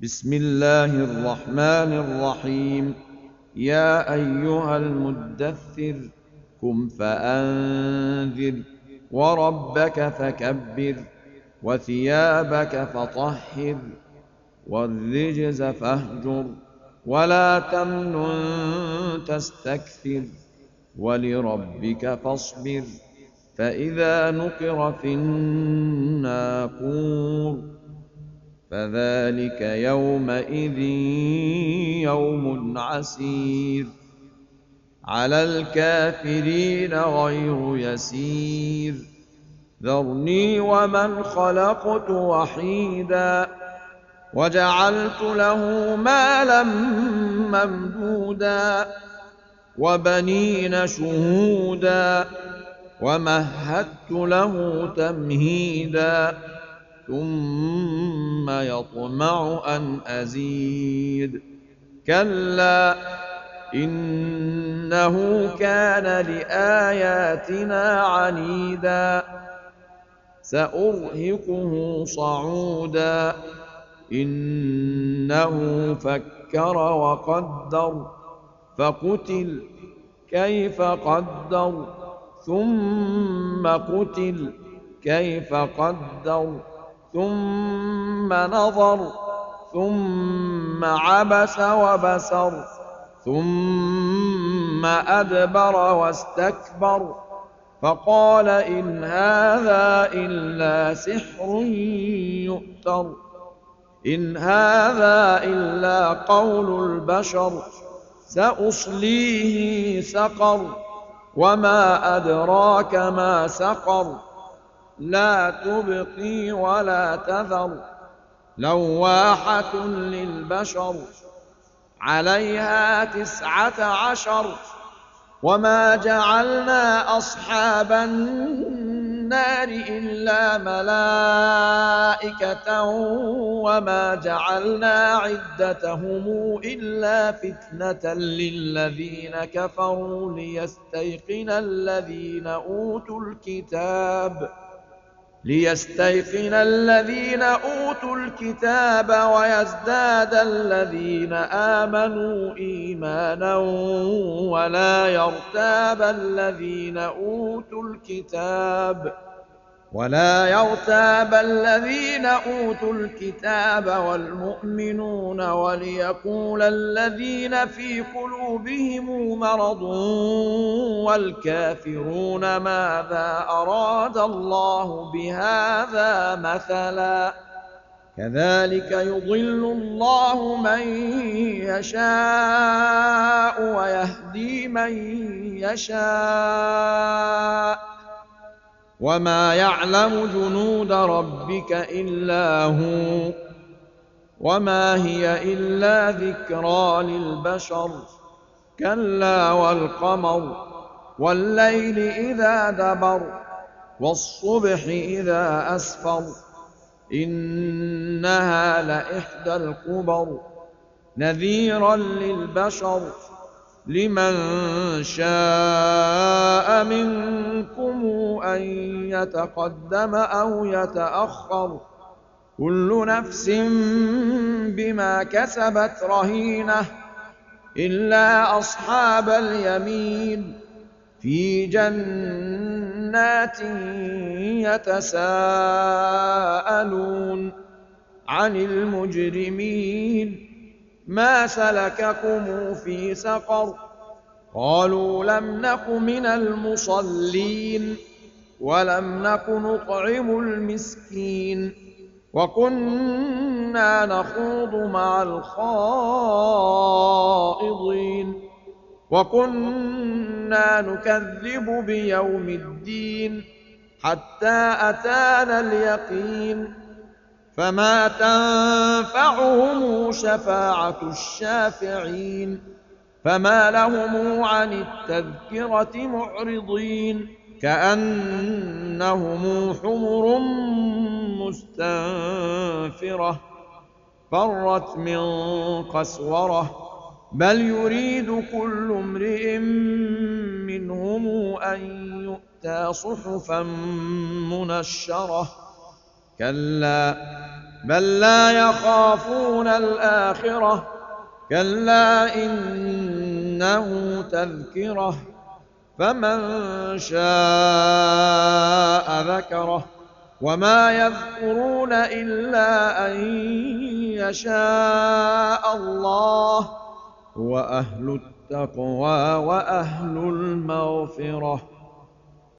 بسم الله الرحمن الرحيم. يا أيها المدثر قم فأنذر وربك فكبر وثيابك فطهر والرجز فاهجر ولا تمنن تستكثر ولربك فاصبر فإذا نقر في الناقور فذلك يومئذ يوم عسير على الكافرين غير يسير. ذرني ومن خلقت وحيدا وجعلت له مالا ممدودا وبنين شهودا ومهدت له تمهيدا ثم يطمع أن أزيد كلا إنه كان لآياتنا عنيدا سأرهقه صعودا إنه فكر وقدر فقتل كيف قدر ثم قتل كيف قدر ثم نظر ثم عبس وبسر ثم أدبر واستكبر فقال إن هذا إلا سحر يؤثر إن هذا إلا قول البشر سأصليه سقر وما أدراك ما سقر لا تبقي ولا تذر لواحة للبشر عليها 19 وما جعلنا أصحاب النار إلا ملائكة وما جعلنا عدتهم إلا فتنة للذين كفروا ليستيقن الذين أوتوا الكتاب ويزداد الذين آمنوا إيمانا ولا يرتاب الذين أوتوا الكتاب والمؤمنون وليقول الذين في قلوبهم مرض والكافرون ماذا أراد الله بهذا مثلا كذلك يضل الله من يشاء ويهدي من يشاء وما يعلم جنود ربك إلا هو وما هي إلا ذكرى للبشر كلا والقمر والليل إذا دبر والصبح إذا أسفر إنها لإحدى الكبر نذيرا للبشر لمن شاء منكم أن يتقدم أو يتأخر كل نفس بما كسبت رهينة إلا أصحاب اليمين في جنات يتساءلون عن المجرمين ما سلككم في سقر قالوا لم نك من المصلين ولم نك نطعم المسكين وكنا نخوض مع الخائضين وكنا نكذب بيوم الدين حتى أتانا اليقين فما تنفعهم شفاعة الشافعين فما لهم عن التذكرة معرضين كأنهم حمر مستنفرة فرت من قسورة بل يريد كل امرئ منهم أن يؤتى صحفا منشرة كلا بل لا يخافون الآخرة كلا إنه تذكرة فمن شاء ذكره وما يذكرون إلا أن يشاء الله هو أهل التقوى وأهل المغفرة